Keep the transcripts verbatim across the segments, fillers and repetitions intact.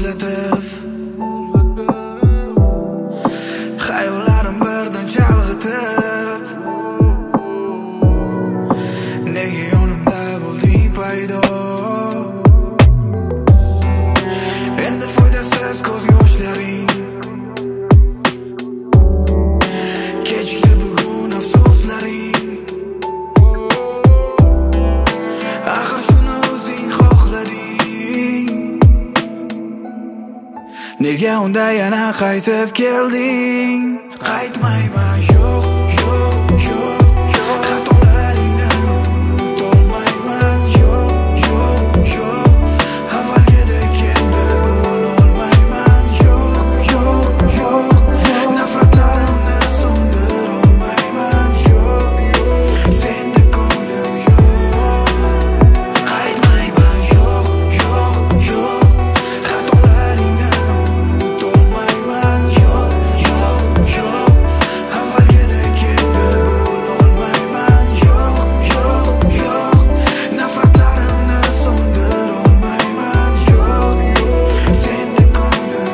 muzlatib, hayollarim birdan chalg'itib, nega yonimda bo'lding paydo? Endi foydasiz ko'z yoshlaring, kechdi bugun afsuslaring. Axir shuni o'zing xohlading, nega unda yana qaytib kelding? Qaytmayman, yo'q, yo'q, yo'q, xatolaringni unutolmayman. Yo'q, yo'q, yo'q, avvalgidek endi bo'lolmayman. Yo'q, yo'q, yo'q, nafratlarimni so'ndirolmayman. Yo'q, senda ko'nglim yo'q. Qaytmayman, yo'q, yo'q, yo'q, xatolaringni unutolmayman. Yo'q, yo'q, yo'q, avvalgidek endi bo'lolmayman. Yo'q, yo'q, yo'q, nafratlarimni so'ndirolmayman. Yo'q, senda ko'nglim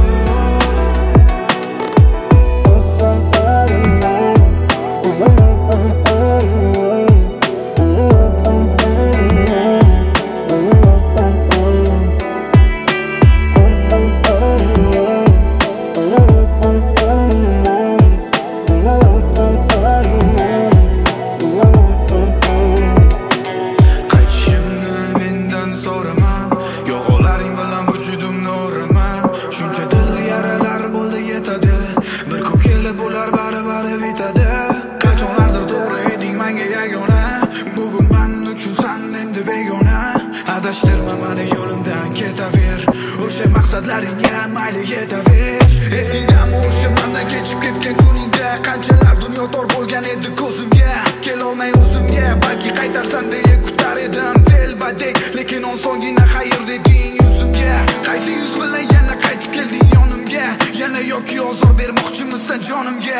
qaytishimni mendan so'rama, yo'g'olaring bilan vujudimni o'rama. Shuncha dil yaralar bo'ldi yetadi, bir kun kelib ular bari-bari bitadi. Qachonlardir to'g'ri eding menga yagona, bugun men uchun san endi begona. Adashtirma meni yo'limdan ketaver, o'sha maqsadlaringga mayli yetaver. Esingdami o'sha mendan kechib ketgan kuningda, qanchalar dunyo tor bo'lgan edi ko'zimga. Kelolmay o'zimga, balki qaytarsan deya kutar edim telbadek, lekin osongina xayr deding yuzimga. Qaysi yuz bilan yana qaytib kelding yonimga? Yana yoki ozor bermoqchimisan jonimga?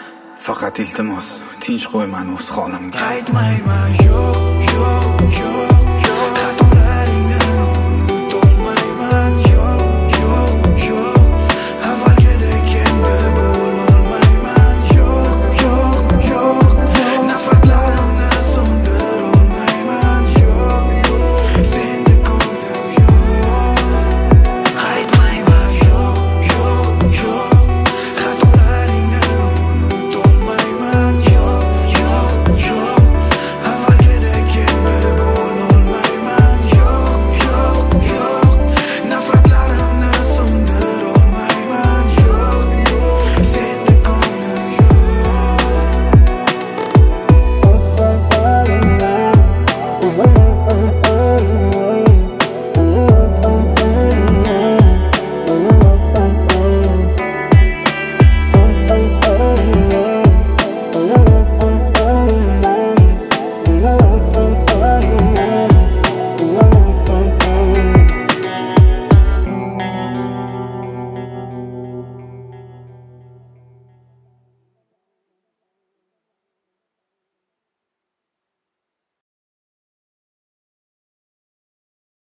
Faqat iltimos, tinch qo'y meni o'z holimga. Qaytmayman, yo'q, yo'q, yo'q,